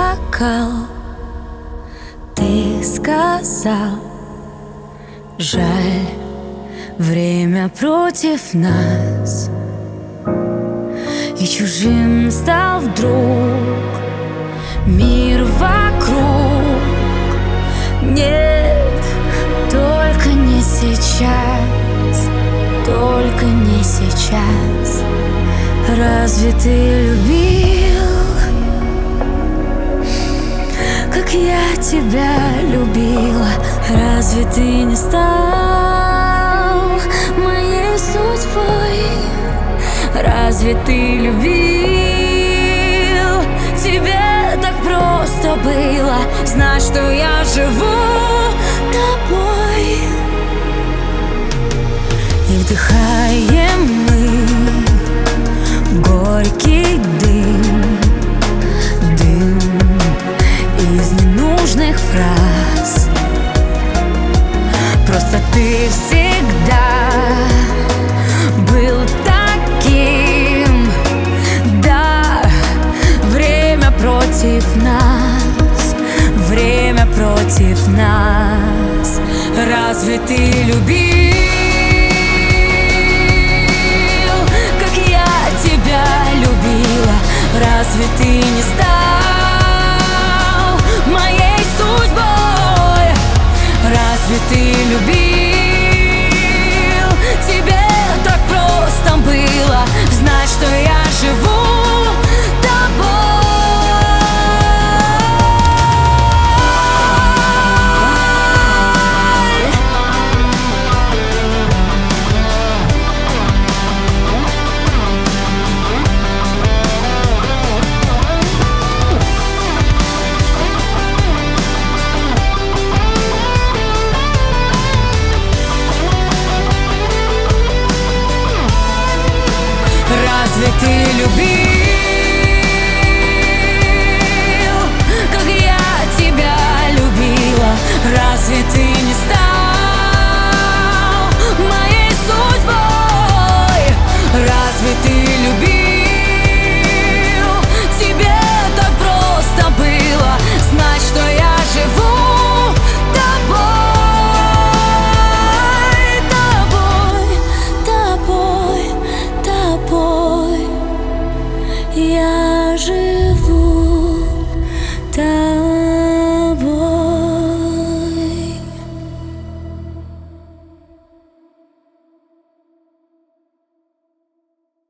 бокал, ты сказал: жаль, время против нас. И чужим стал вдруг мир вокруг. Нет, только не сейчас, только не сейчас. Разве ты любил, как я тебя любила? Разве ты не стал моей судьбой? Разве ты любил? Тебе так просто было знать, что я живу тобой. И вдыхаем мы горький дым, дым из ненужных фраз. Просто ты всегда был таким. Да, время против нас, время против нас. Разве ты любил?